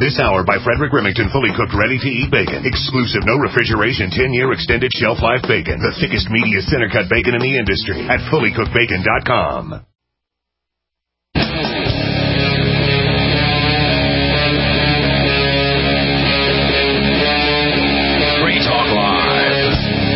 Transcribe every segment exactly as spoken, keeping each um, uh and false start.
This hour by Frederick Remington, fully cooked, ready-to-eat bacon. Exclusive, no refrigeration, ten-year extended shelf life bacon. The thickest, meatiest center-cut bacon in the industry at fully cooked bacon dot com. Free Talk Live.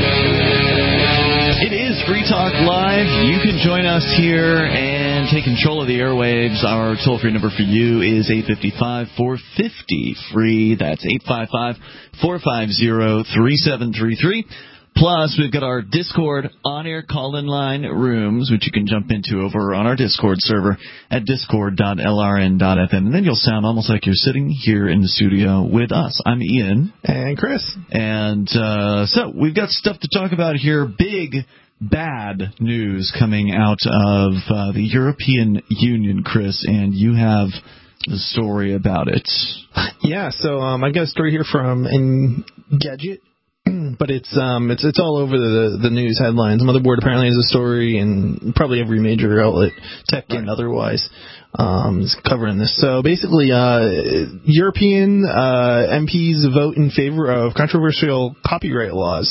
It is Free Talk Live. You can join us here and take control of the airwaves. Our toll-free number for you is eight five five, four five zero, free. That's eight five five, four five zero, three seven three three. Plus, we've got our Discord on-air call-in line rooms, which you can jump into over on our Discord server at discord dot l r n dot f m. And then you'll sound almost like you're sitting here in the studio with us. I'm Ian. And Chris. And uh, so we've got stuff to talk about here. Big, bad news coming out of uh, the European Union, Chris, and you have the story about it. Yeah, so um, I got a story here from Engadget. But it's um it's it's all over the the news headlines. Motherboard apparently has a story, and probably every major outlet, tech and otherwise, um, is covering this. So basically, uh, European uh, M Ps vote in favor of controversial copyright laws.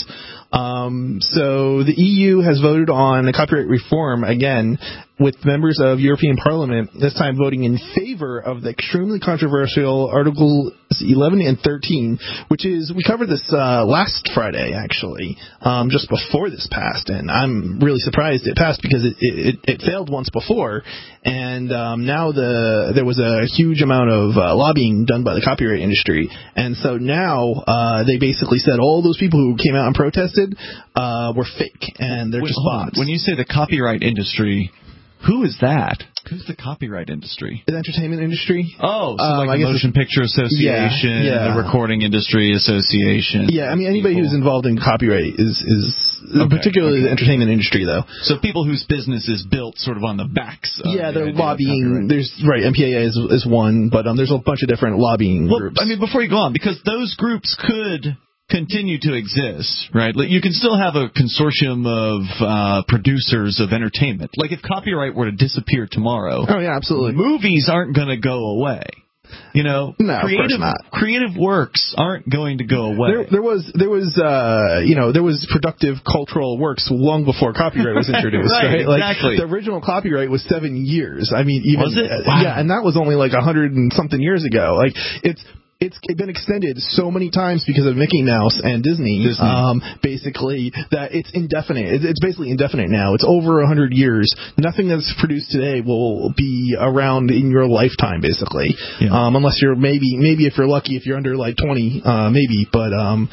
Um, so the E U has voted on a copyright reform again, with members of European Parliament this time voting in favor of the extremely controversial Articles eleven and thirteen, which is, we covered this uh, last Friday, actually, um, just before this passed, and I'm really surprised it passed because it, it, it failed once before, and um, now the there was a huge amount of uh, lobbying done by the copyright industry, and so now uh, they basically said all those people who came out and protested uh, were fake, and they're Wait, just bots. When you say the copyright industry, who is that? Who's the copyright industry? The entertainment industry. Oh, so um, like the Motion Picture Association, yeah, yeah. the Recording Industry Association. Yeah, I mean, anybody people. who's involved in copyright is, is okay, particularly okay. the entertainment industry, though. So people whose business is built sort of on the backs of Yeah, the they're idea of lobbying. copyright. There's right, M P A A is, is one, but um, there's a bunch of different lobbying well, groups. I mean, before you go on, because those groups could continue to exist, right? Like, you can still have a consortium of uh, producers of entertainment. Like, if copyright were to disappear tomorrow, oh yeah, absolutely, movies aren't going to go away. You know, no, creative of course not. creative works aren't going to go away. There, there was there was uh, you know there was productive cultural works long before copyright was introduced. right, right, like, exactly. The original copyright was seven years. I mean, even was it? Uh, Wow. Yeah, and that was only like a hundred and something years ago. Like it's. It's been extended so many times because of Mickey Mouse and Disney, Disney. Um, basically, that it's indefinite. It's, it's basically indefinite now. It's over one hundred years. Nothing that's produced today will be around in your lifetime, basically. Yeah. Um, unless you're maybe, maybe if you're lucky, if you're under like twenty, uh, maybe. But um,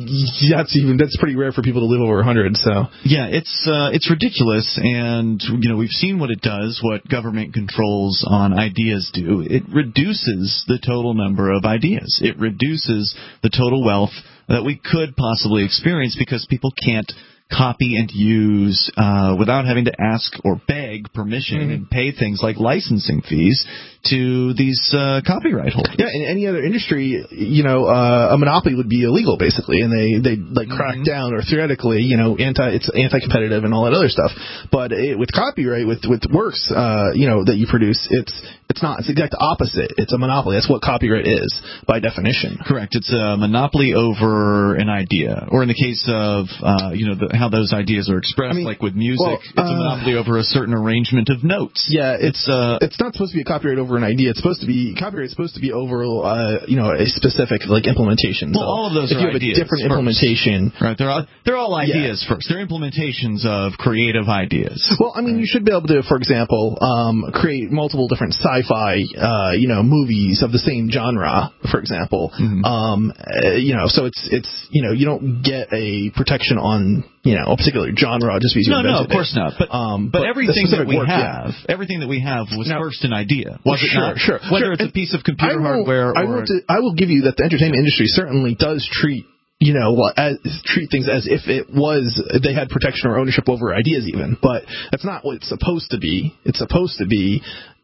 that's even that's pretty rare for people to live over one hundred. So yeah, it's uh, it's ridiculous, and you know we've seen what it does, what government controls on ideas do. It reduces the total number of ideas. It reduces the total wealth that we could possibly experience because people can't copy and use uh, without having to ask or beg permission mm-hmm. and pay things like licensing fees to these uh, copyright holders. Yeah, in any other industry, you know, uh, a monopoly would be illegal, basically, and they they like crack mm-hmm. down, or theoretically, you know, anti it's anti-competitive and all that other stuff. But it, with copyright, with with works, uh, you know, that you produce, it's it's not. It's the exact opposite. It's a monopoly. That's what copyright is by definition. Correct. It's a monopoly over an idea, or in the case of uh, you know the, how those ideas are expressed, I mean, like with music, well, it's a monopoly uh, over a certain arrangement of notes. Yeah, it's it's uh, it's not supposed to be a copyright over an idea. It's supposed to be copyright is supposed to be over uh, you know a specific like implementation. Well, so all of those if are you have ideas a different first. implementation, right? They're all they're all ideas yeah. first. They're implementations of creative ideas. Well, I mean, right. you should be able to, for example, um, create multiple different sci-fi uh, you know movies of the same genre, for example. Mm-hmm. Um, uh, you know, so it's it's you know you don't get a protection on you know a particular genre just because you no no of it. course not. But um, but, but everything that we work, have, yeah. everything that we have was now, first an idea, was it sure, not? Sure, Whether sure. it's a piece of computer I will, hardware or I will, to, I will give you that the entertainment industry certainly does treat you know, as, treat things as if it was, they had protection or ownership over ideas even. But that's not what it's supposed to be. It's supposed to be,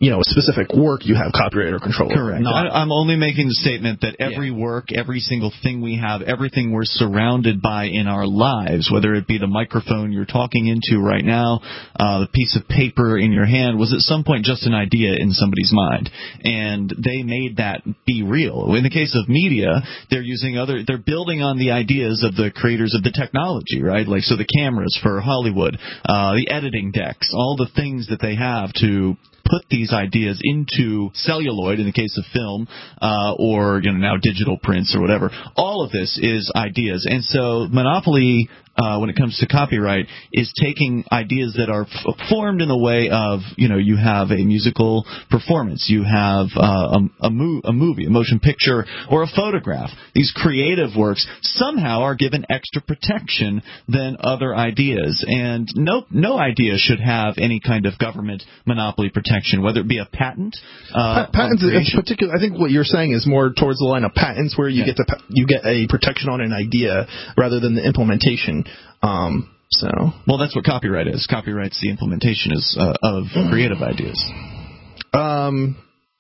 you know, a specific work, you have copyright or control. Correct. Not, I, I'm only making the statement that every Yeah. work, every single thing we have, everything we're surrounded by in our lives, whether it be the microphone you're talking into right now, uh, the piece of paper in your hand, was at some point just an idea in somebody's mind, and they made that be real. In the case of media, they're using other, they're building on the ideas of the creators of the technology, right? Like, so the cameras for Hollywood, uh, the editing decks, all the things that they have to put these ideas into celluloid, in the case of film, uh, or, you know, now digital prints or whatever. All of this is ideas. And so Monopoly, uh, when it comes to copyright, is taking ideas that are f- formed in the way of, you know, you have a musical performance, you have uh, a, a, mo- a movie, a motion picture, or a photograph. These creative works somehow are given extra protection than other ideas. And no, no idea should have any kind of government monopoly protection, whether it be a patent. Uh, Pa- patents, in particular, I think what you're saying is more towards the line of patents, where you Yeah. get to pa- you get a protection on an idea rather than the implementation. Um, so, well, that's what copyright is. Copyright's the implementation is uh, of creative ideas. um,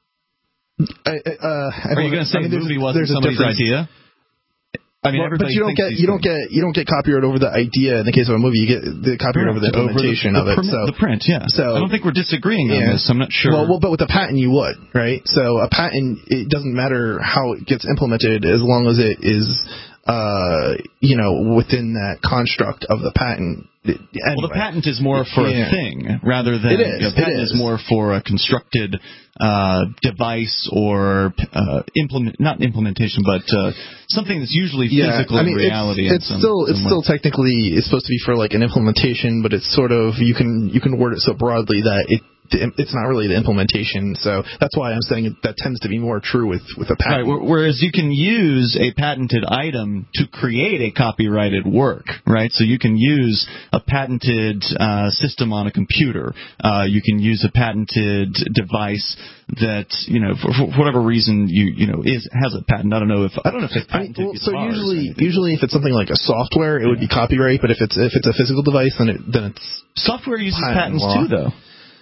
I, I, uh, Are you going to say I mean, the movie wasn't there's a somebody's difference. idea? I mean, Well, but everybody you don't thinks get these you don't things. get you don't get copyright over the idea. In the case of a movie, you get the copyright over the implementation over the, of the it. Permit, So the print, yeah. So I don't think we're disagreeing on yeah. this. I'm not sure. Well, well, but with a patent, you would, right? So a patent, it doesn't matter how it gets implemented as long as it is, uh, you know, within that construct of the patent. Anyway. Well, the patent is more for Yeah. a thing rather than It is, you know, patent it is. is more for a constructed uh, device or uh, implement not implementation, but uh, something that's usually physical I mean, in reality. It's, it's in some, still it's some still way. technically it's supposed to be for like an implementation, but it's sort of you can you can word it so broadly that it it's not really the implementation. So that's why I'm saying that tends to be more true with with a patent. Right, whereas you can use a patented item to create a copyrighted work, right? So you can use a patented uh, system on a computer. Uh, you can use a patented device that, you know, for, for whatever reason you you know is has a patent. I don't know if I don't know if it's I mean, patented. well, so guitars or usually, anything. usually if it's something like a software, it would be copyright. But if it's if it's a physical device, then it then it's software uses patent patents law. too, though.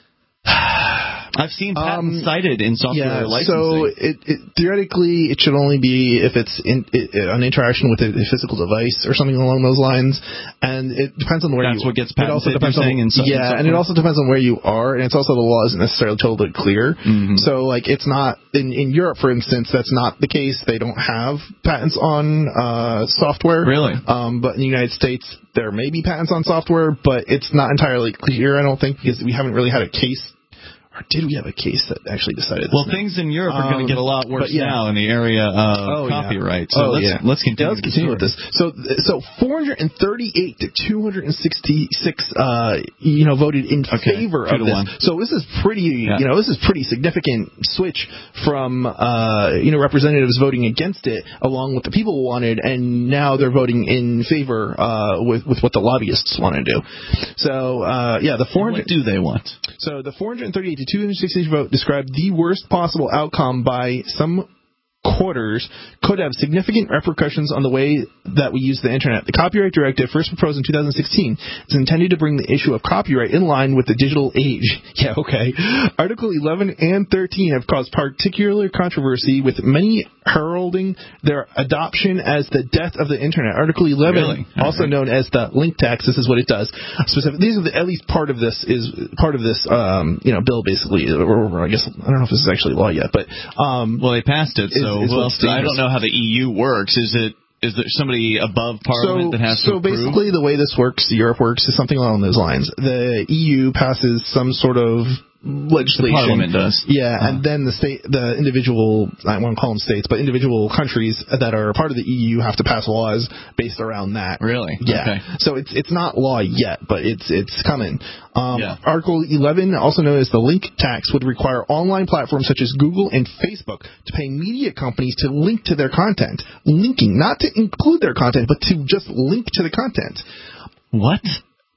I've seen patents Um, cited in software yeah. licensing. So it, it theoretically it should only be if it's in, it, it, an interaction with a, a physical device or something along those lines, and it depends on where That's you. what gets it also patented, depends you're on saying, in so- in yeah, and software? it also depends on where you are, and it's also the law isn't necessarily totally clear. Mhm. So like it's not in in Europe, for instance, that's not the case. They don't have patents on uh, software. Really? Um, but in the United States, there may be patents on software, but it's not entirely clear. I don't think because we haven't really had a case. Or did we have a case that actually decided this? Well, now? things in Europe are going Um, to get a lot worse but yeah. now in the area of Oh, yeah. copyright. So oh, let's, yeah. let's continue, Yeah, let's continue with this. So, so four hundred thirty-eight to two hundred sixty-six, uh, you know, voted in Okay, favor two of to this. one. So this is pretty, Yeah. you know, this is pretty significant switch from, uh, you know, representatives voting against it, along with the people wanted, and now they're voting in favor uh, with with what the lobbyists want to do. So, uh, yeah, the four hundred. What do they want? So the four hundred thirty-eight to two hundred sixty vote described the worst possible outcome by some quarters could have significant repercussions on the way that we use the internet. The Copyright Directive, first proposed in two thousand sixteen, is intended to bring the issue of copyright in line with the digital age. Yeah, okay. Article eleven and thirteen have caused particular controversy, with many heralding their adoption as the death of the internet. Article eleven, Really? also Okay. known as the link tax, this is what it does. Specific, these are the, at least part of this is part of this, um, you know, bill basically, or, or I guess I don't know if this is actually law yet, but um, Well, they passed it, so is who what's else? I dangerous. don't know how the E U works. Is it is there somebody above Parliament so, that has so to approve? basically the way this works, Europe works, is something along those lines. The E U passes some sort of legislation. The Parliament does. Yeah, Uh-huh. and then the state, the individual, I won't call them states, but individual countries that are part of the E U have to pass laws based around that. Really? Yeah. Okay. So it's it's not law yet, but it's it's coming. Um, Yeah. Article eleven, also known as the link tax, would require online platforms such as Google and Facebook to pay media companies to link to their content. Linking, not to include their content, but to just link to the content. What?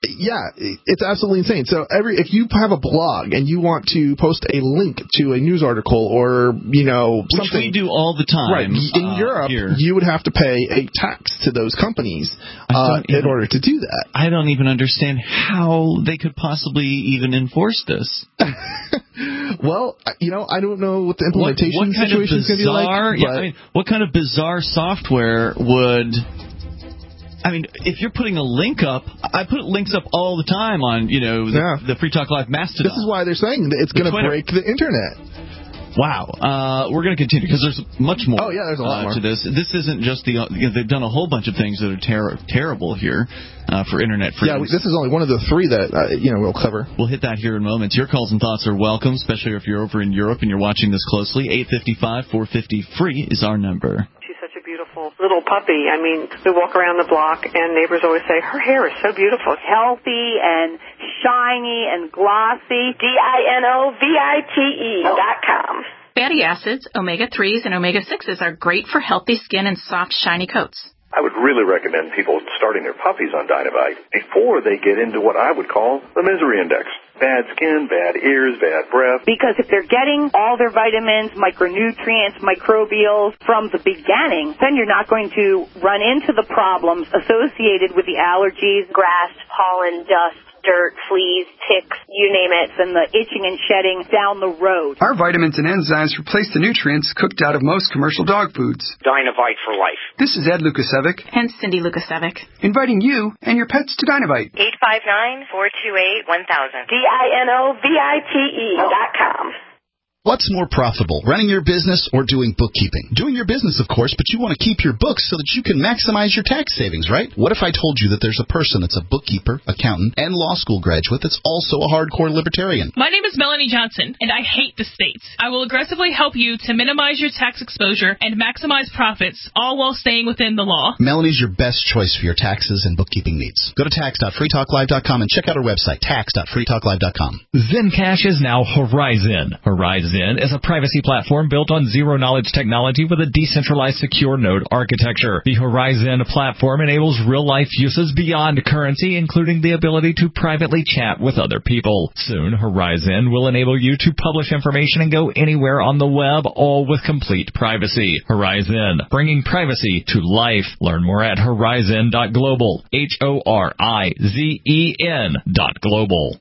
Yeah, it's absolutely insane. So every if you have a blog and you want to post a link to a news article or, you know, Which something. we do all the time. Right. In uh, Europe, here. you would have to pay a tax to those companies uh, in even, order to do that. I don't even understand how they could possibly even enforce this. Well, you know, I don't know what the implementation what, what kind situation of is going to be like. Yeah, I mean, what kind of bizarre software would... I mean, if you're putting a link up, I put links up all the time on, you know, the, yeah. the Free Talk Live Mastodon. This is why they're saying that it's going to break the internet. Wow. Uh, we're going to continue because there's much more. Oh, yeah, there's a lot uh, more. to this. This isn't just the, you know, they've done a whole bunch of things that are ter- terrible here uh, for internet freedom. Yeah, this is only one of the three that, uh, you know, we'll cover. We'll hit that here in moments. Your calls and thoughts are welcome, especially if you're over in Europe and you're watching this closely. eight five five, four five zero, free is our number. Beautiful little puppy. I mean, we walk around the block and neighbors always say, her hair is so beautiful. Healthy and shiny and glossy. D I N O V I T E dot com. Fatty acids, omega threes, and omega sixes are great for healthy skin and soft, shiny coats. I would really recommend people starting their puppies on Dynavite before they get into what I would call the misery index. Bad skin, bad ears, bad breath. Because if they're getting all their vitamins, micronutrients, microbials from the beginning, then you're not going to run into the problems associated with the allergies, grass, pollen, dust, dirt, fleas, ticks, you name it, and the itching and shedding down the road. Our vitamins and enzymes replace the nutrients cooked out of most commercial dog foods. Dynavite for life. This is Ed Lukasevic. And Cindy Lukasevic. Inviting you and your pets to Dynavite. eight five nine, four two eight, one thousand. D I N O V I T E dot com. What's more profitable, running your business or doing bookkeeping? Doing your business, of course, but you want to keep your books so that you can maximize your tax savings, right? What if I told you that there's a person that's a bookkeeper, accountant, and law school graduate that's also a hardcore libertarian? My name is Melanie Johnson, and I hate the states. I will aggressively help you to minimize your tax exposure and maximize profits, all while staying within the law. Melanie's your best choice for your taxes and bookkeeping needs. Go to tax dot free talk live dot com and check out our website, tax dot free talk live dot com. Zencash is now Horizon. Horizon is a privacy platform built on zero-knowledge technology with a decentralized secure node architecture. The Horizon platform enables real-life uses beyond currency, including the ability to privately chat with other people. Soon, Horizon will enable you to publish information and go anywhere on the web, all with complete privacy. Horizon, bringing privacy to life. Learn more at horizon dot global. H O R I Z E N dot global.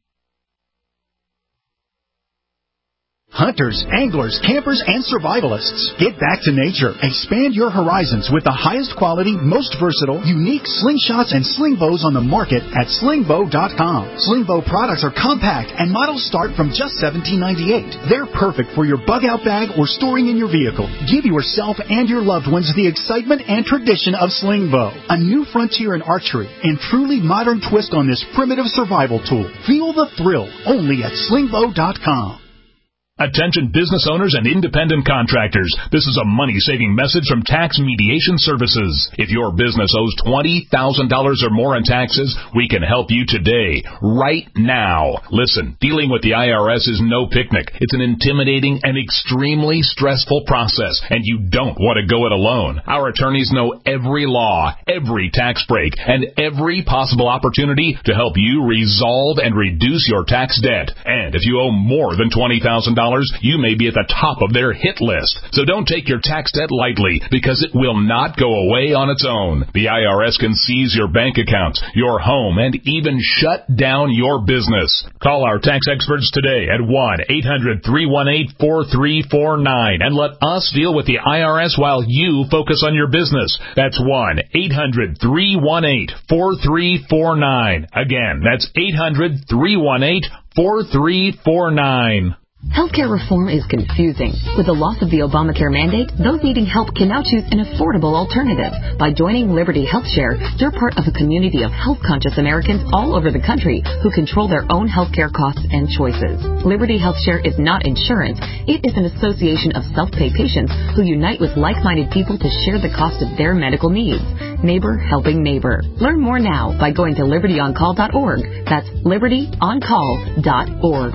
Hunters, anglers, campers, and survivalists, get back to nature. Expand your horizons with the highest quality, most versatile, unique slingshots and sling bows on the market at sling bow dot com. Sling bow products are compact and models start from just seventeen ninety-eight. They're perfect for your bug-out bag or storing in your vehicle. Give yourself and your loved ones the excitement and tradition of sling bow, a new frontier in archery and truly modern twist on this primitive survival tool. Feel the thrill only at sling bow dot com. Attention business owners and independent contractors. This is a money-saving message from Tax Mediation Services. If your business owes twenty thousand dollars or more in taxes, we can help you today, right now. Listen, dealing with the I R S is no picnic. It's an intimidating and extremely stressful process, and you don't want to go it alone. Our attorneys know every law, every tax break, and every possible opportunity to help you resolve and reduce your tax debt. And if you owe more than twenty thousand dollars, you may be at the top of their hit list. So don't take your tax debt lightly, because it will not go away on its own. The I R S can seize your bank accounts, your home, and even shut down your business. Call our tax experts today at one eight hundred, three one eight, four three four nine and let us deal with the I R S while you focus on your business. That's one eight hundred, three one eight, four three four nine. Again, that's eight hundred, three one eight, four three four nine. Healthcare reform is confusing. With the loss of the Obamacare mandate, those needing help can now choose an affordable alternative. By joining Liberty HealthShare, you're part of a community of health-conscious Americans all over the country who control their own healthcare costs and choices. Liberty HealthShare is not insurance. It is an association of self-pay patients who unite with like-minded people to share the cost of their medical needs. Neighbor helping neighbor. Learn more now by going to liberty on call dot org. That's liberty on call dot org.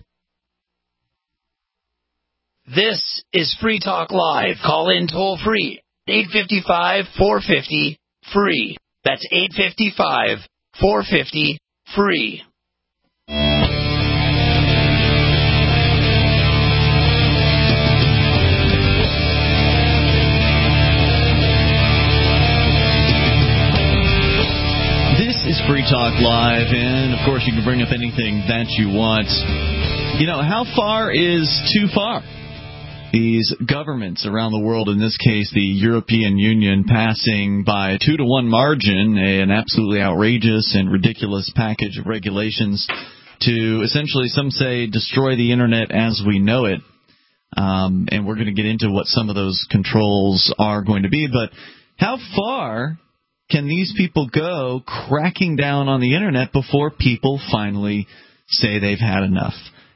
This is Free Talk Live. Call in toll free. eight five five, four five zero, free. That's eight five five, four five zero, free. This is Free Talk Live, and of course you can bring up anything that you want. You know, how far is too far? These governments around the world, in this case the European Union, passing by a two to one margin an absolutely outrageous and ridiculous package of regulations to essentially, some say, destroy the Internet as we know it. Um, and we're going to get into what some of those controls are going to be. But how far can these people go cracking down on the Internet before people finally say they've had enough?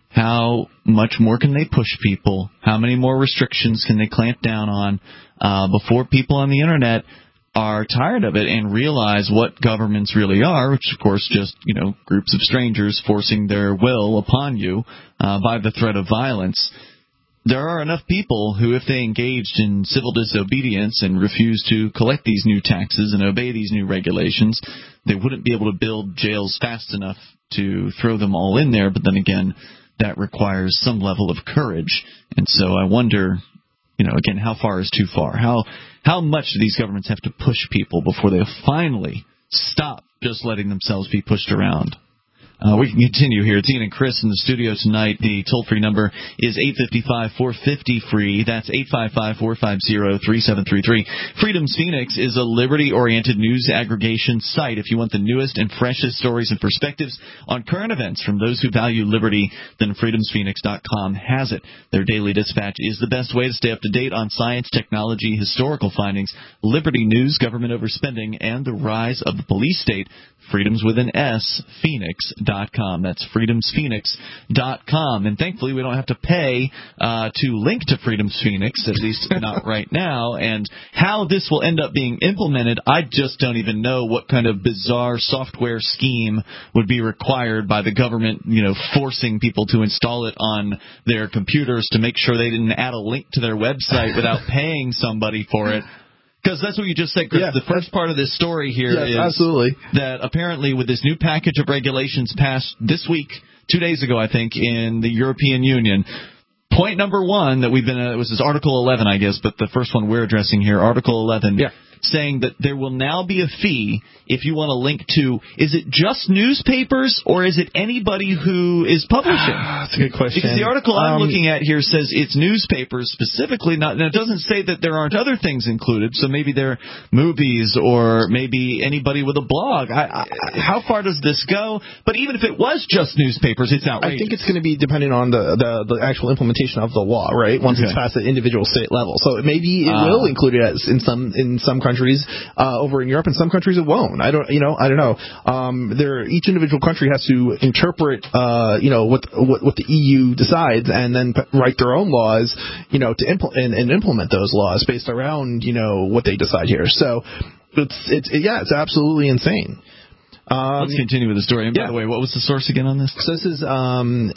How much more can they push people? How many more restrictions can they clamp down on uh, before people on the Internet are tired of it and realize what governments really are, which, of course, just, you know, groups of strangers forcing their will upon you uh, by the threat of violence? There are enough people who, if they engaged in civil disobedience and refused to collect these new taxes and obey these new regulations, they wouldn't be able to build jails fast enough to throw them all in there. But then again, that requires some level of courage. And so I wonder, you know, again, how far is too far? How how much do these governments have to push people before they finally stop just letting themselves be pushed around? Uh, we can continue here. It's Ian and Chris in the studio tonight. The toll-free number is eight five five, four five zero, free. That's eight five five, four five zero, three seven three three. Freedom's Phoenix is a liberty-oriented news aggregation site. If you want the newest and freshest stories and perspectives on current events from those who value liberty, then freedoms phoenix dot com has it. Their daily dispatch is the best way to stay up to date on science, technology, historical findings, liberty news, government overspending, and the rise of the police state. Freedoms with an S, Phoenix dot com. That's freedoms phoenix dot com. And thankfully, we don't have to pay uh, to link to Freedoms Phoenix, at least not right now. And how this will end up being implemented, I just don't even know what kind of bizarre software scheme would be required by the government, you know, forcing people to install it on their computers to make sure they didn't add a link to their website without paying somebody for it. Because that's what you just said, Chris. Yeah, the first part of this story here yes, is absolutely. that apparently with this new package of regulations passed this week, two days ago, I think, in the European Union, point number one that we've been, uh, it was this Article eleven, I guess, but the first one we're addressing here, Article eleven, yeah. saying that there will now be a fee if you want to link to, is it just newspapers or is it anybody who is publishing? That's a good question. Because the article I'm um, looking at here says it's newspapers specifically, not, and it doesn't say that there aren't other things included, so maybe they're movies or maybe anybody with a blog. I, I, how far does this go? But even if it was just newspapers, it's outrageous. I think it's going to be depending on the, the, the actual implementation of the law, right, once okay. it's passed at individual state level. So maybe it uh, will include it as in some in some countries uh, over in Europe, and some countries it won't. I don't, you know, I don't know. Um, there, each individual country has to interpret, uh, you know, what, what what the E U decides, and then write their own laws, you know, to impl- and, and implement those laws based around, you know, what they decide here. So it's it's yeah, it's absolutely insane. Um, Let's continue with the story. And by yeah. the way, what was the source again on this? So this is um,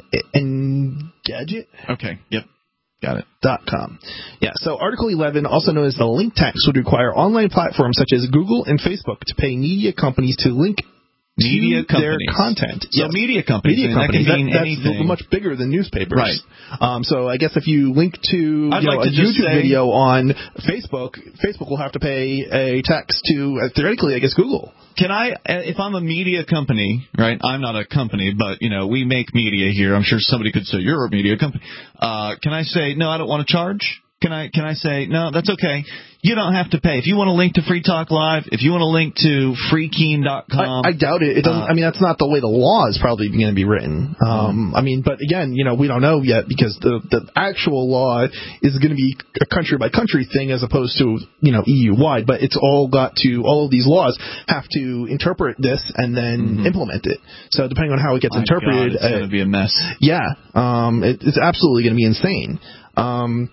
Engadget. Okay. Yep. Got it. Dot com. Yeah, so Article eleven, also known as the link tax, would require online platforms such as Google and Facebook to pay media companies to link media to companies. their content. So yes. media companies. Media I mean, companies. That can mean that, anything. That's much bigger than newspapers. Right. Um, so I guess if you link to you I'd know, like a to just YouTube say, video on Facebook, Facebook will have to pay a tax to, uh, theoretically, I guess, Google. Can I, if I'm a media company, right, I'm not a company, but, you know, we make media here. I'm sure somebody could say, you're a media company. Uh, can I say, no, I don't want to charge? Can I can I say, no, that's okay. You don't have to pay. If you want to link to Free Talk Live, if you want to link to free keen dot com. I, I doubt it. It doesn't. Uh, I mean, that's not the way the law is probably going to be written. Um, I mean, but again, you know, we don't know yet because the, the actual law is going to be a country by country thing as opposed to, you know, E U wide. But it's all got to, all of these laws have to interpret this and then mm-hmm. implement it. So depending on how it gets My interpreted. God, it's uh, going to be a mess. Yeah. Um, it, it's absolutely going to be insane. Um,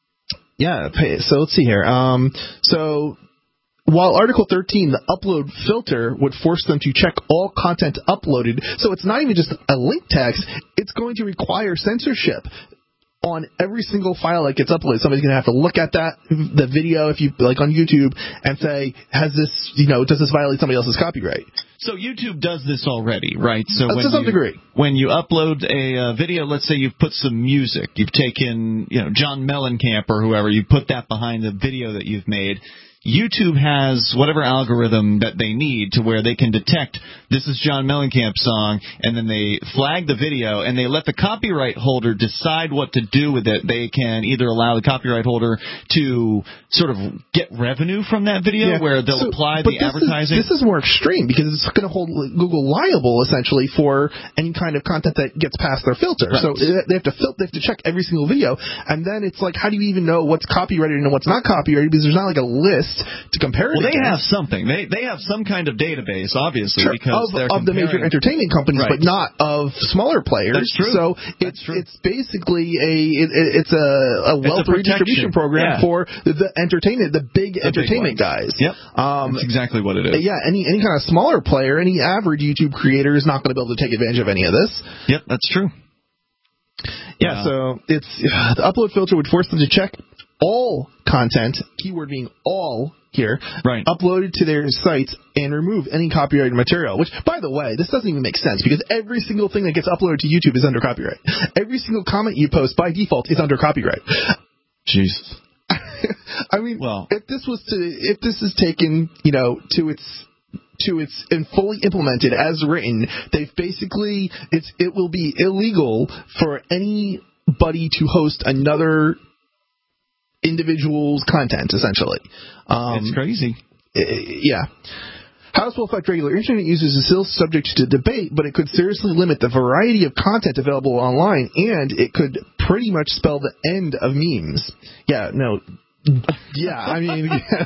Yeah, so let's see here. Um, so while Article thirteen, the upload filter, would force them to check all content uploaded, so it's not even just a link tax, it's going to require censorship. on every single file that gets uploaded, somebody's going to have to look at that, the video, if you like on YouTube, and say, has this, you know, does this violate somebody else's copyright? So YouTube does this already, right? So uh, when to some you, degree. When you upload a uh, video, let's say you've put some music, you've taken, you know, John Mellencamp or whoever, you put that behind the video that you've made. YouTube has whatever algorithm that they need to where they can detect this is John Mellencamp's song, and then they flag the video, and they let the copyright holder decide what to do with it. They can either allow the copyright holder to sort of get revenue from that video, yeah. where they'll so, apply but the this advertising. Is, this is more extreme because it's going to hold Google liable, essentially, for any kind of content that gets past their filter. Right. So they have to fil- they have to check every single video, and then it's like, how do you even know what's copyrighted and what's not copyrighted? Because there's not like a list to compare it Well, they against. have something. They they have some kind of database, obviously, Sure, because of, they're of the major entertainment companies, right. but not of smaller players. That's true. So That's it's true. it's basically a it, it's a, a wealth a redistribution program yeah. for the entertainment, the big the entertainment big guys. Yep, um, that's exactly what it is. Yeah, any any kind of smaller player, any average YouTube creator is not going to be able to take advantage of any of this. Yep, that's true. Yeah, Wow. so it's uh, the upload filter would force them to check all content, keyword being all here, right. uploaded to their sites and remove any copyrighted material. Which, by the way, this doesn't even make sense because every single thing that gets uploaded to YouTube is under copyright. Every single comment you post by default is under copyright. Jesus. I mean, well, if this was to, if this is taken, you know, to its to its and fully implemented as written, they've basically it's it will be illegal for anybody to host another individual's content, essentially. Um, it's crazy. Yeah. How this will affect regular internet users is still subject to debate, but it could seriously limit the variety of content available online, and it could pretty much spell the end of memes. Yeah, no. Yeah, I mean,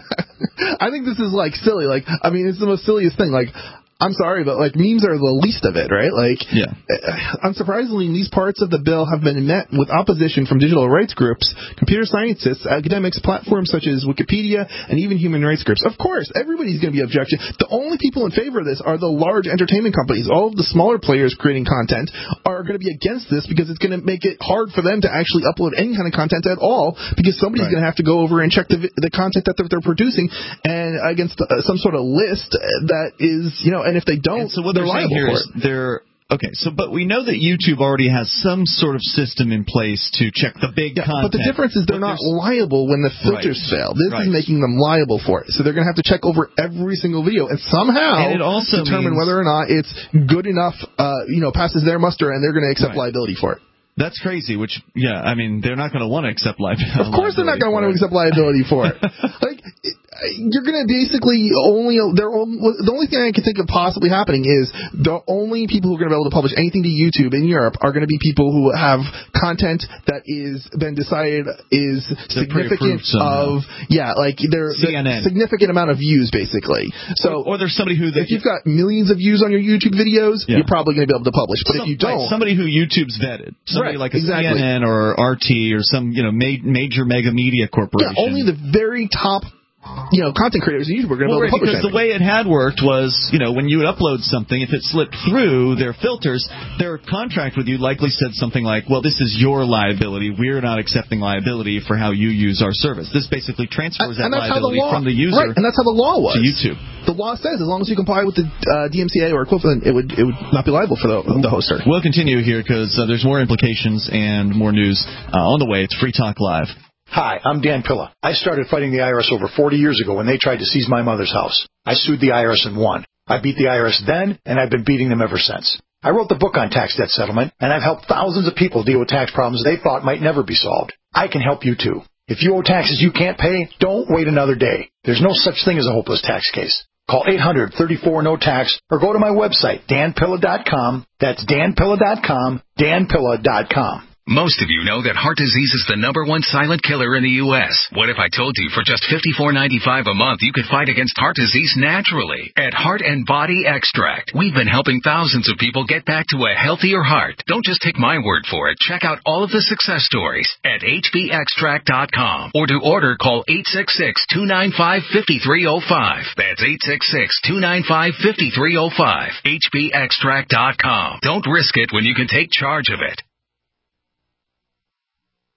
I think this is, like, silly. Like, I mean, it's the most silliest thing. Like, I'm sorry, but, like, memes are the least of it, right? Like, yeah. Unsurprisingly, these parts of the bill have been met with opposition from digital rights groups, computer scientists, academics, platforms such as Wikipedia, and even human rights groups. Of course, everybody's going to be objecting. The only people in favor of this are the large entertainment companies. All of the smaller players creating content are going to be against this because it's going to make it hard for them to actually upload any kind of content at all because somebody's right. going to have to go over and check the, the content that they're, they're producing and against uh, some sort of list that is, you know, and if they don't, and so what they're they're saying liable here for is it. they're okay. So, but we know that YouTube already has some sort of system in place to check the big yeah, content. But the difference is they're but not liable when the filters right. fail. This right. is making them liable for it. So they're going to have to check over every single video and somehow and it also determine means, whether or not it's good enough, uh, you know, passes their muster, and they're going to accept right. liability for it. That's crazy, which, yeah, I mean, they're not going to want to accept liability. Of course they're not going to want to accept liability for it. Like, you're going to basically only, they're only, the only thing I can think of possibly happening is the only people who are going to be able to publish anything to YouTube in Europe are going to be people who have content that is been decided is they're significant of, yeah, like they're, C N N. significant amount of views, basically. So, or, or there's somebody who, they, if you've got millions of views on your YouTube videos, yeah. you're probably going to be able to publish. But Some, if you don't, like somebody who YouTube's vetted, somebody right, like a exactly. C N N or R T or some, you know, ma- major mega media corporation. Yeah, only the very top, you know, content creators on YouTube are going to well, be able to right, publish because the way it had worked was, you know, when you would upload something, if it slipped through their filters, their contract with you likely said something like, well, this is your liability. We're not accepting liability for how you use our service. This basically transfers and, that and liability the law, from the user right, and that's how the law was. to YouTube. The law says as long as you comply with the uh, D M C A or equivalent, it would it would not be liable for the, the hoster. We'll continue here because uh, there's more implications and more news uh, on the way. It's Free Talk Live. Hi, I'm Dan Pilla. I started fighting the I R S over forty years ago when they tried to seize my mother's house. I sued the I R S and won. I beat the I R S then, and I've been beating them ever since. I wrote the book on tax debt settlement, and I've helped thousands of people deal with tax problems they thought might never be solved. I can help you too. If you owe taxes you can't pay, don't wait another day. There's no such thing as a hopeless tax case. Call eight hundred, thirty-four, no tax or go to my website, dan pilla dot com. That's dan pilla dot com, dan pilla dot com. Most of you know that heart disease is the number one silent killer in the U S What if I told you for just fifty-four ninety-five a month you could fight against heart disease naturally? At Heart and Body Extract, we've been helping thousands of people get back to a healthier heart. Don't just take my word for it. Check out all of the success stories at h b extract dot com or to order call eight six six, two nine five, five three zero five. That's eight six six, two nine five, five three zero five. h b extract dot com. Don't risk it when you can take charge of it.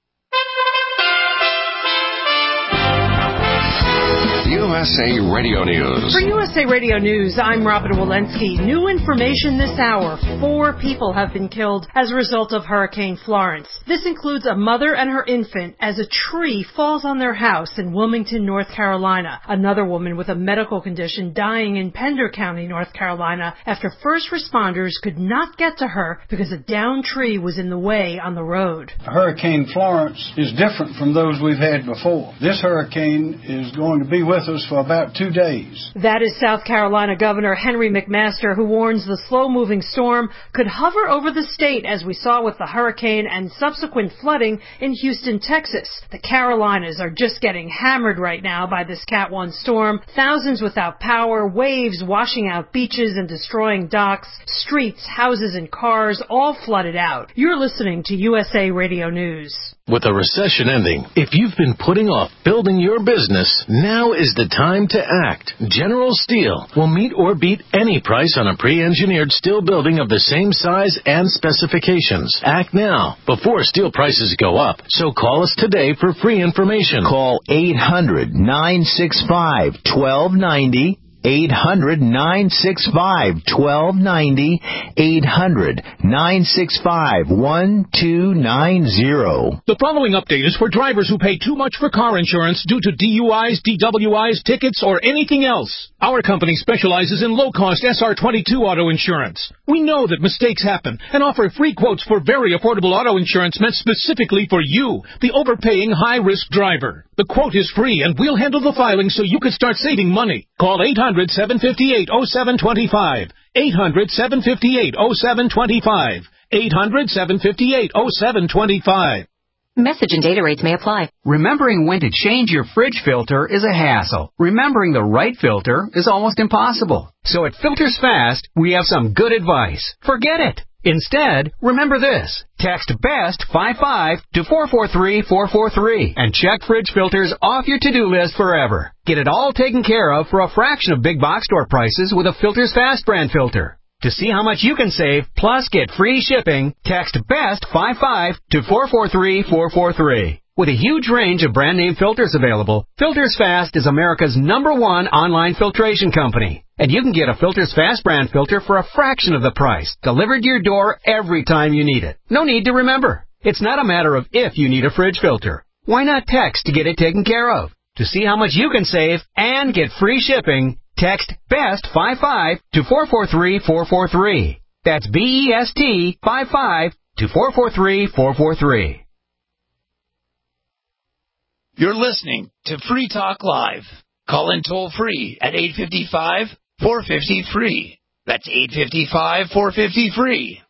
S A Radio News. For U S A Radio News, I'm Robin Walensky. New information this hour. Four people have been killed as a result of Hurricane Florence. This includes a mother and her infant as a tree falls on their house in Wilmington, North Carolina. Another woman with a medical condition dying in Pender County, North Carolina, after first responders could not get to her because a downed tree was in the way on the road. Hurricane Florence is different from those we've had before. This hurricane is going to be with us for about two days. That is South Carolina Governor Henry McMaster, who warns the slow-moving storm could hover over the state, as we saw with the hurricane and subsequent flooding in Houston, Texas. The Carolinas are just getting hammered right now by this Cat one storm. Thousands without power, waves washing out beaches and destroying docks, streets, houses, and cars all flooded out. You're listening to U S A Radio News. With a recession ending, if you've been putting off building your business, now is the time to act. General Steel will meet or beat any price on a pre-engineered steel building of the same size and specifications. Act now, before steel prices go up. So call us today for free information. Call eight hundred, nine six five, one two nine zero. eight hundred, nine six five, one two nine zero. eight hundred, nine six five, one two nine zero. The following update is for drivers who pay too much for car insurance due to D U Is, D W Is, tickets, or anything else. Our company specializes in low-cost S R twenty-two auto insurance. We know that mistakes happen and offer free quotes for very affordable auto insurance meant specifically for you, the overpaying high-risk driver. The quote is free, and we'll handle the filing so you can start saving money. Call eight hundred, seven five eight, oh seven two five. eight hundred, seven five eight, oh seven two five. eight hundred, seven five eight, oh seven two five. Message and data rates may apply. Remembering when to change your fridge filter is a hassle. Remembering the right filter is almost impossible. So at Filters Fast, we have some good advice. Forget it. Instead, remember this. Text BEST fifty-five to four four three, four four three and check fridge filters off your to-do list forever. Get it all taken care of for a fraction of big box store prices with a Filters Fast brand filter. To see how much you can save, plus get free shipping, text BEST fifty-five to four four three, four four three. With a huge range of brand name filters available, Filters Fast is America's number one online filtration company. And you can get a Filters Fast brand filter for a fraction of the price, delivered to your door every time you need it. No need to remember. It's not a matter of if you need a fridge filter. Why not text to get it taken care of? To see how much you can save and get free shipping, text BEST fifty-five to four four three, four four three. That's B E S T fifty-five to four four three, four four three. You're listening to Free Talk Live. Call in toll free at eight five five, four five zero, free. That's eight five five, four five zero, free.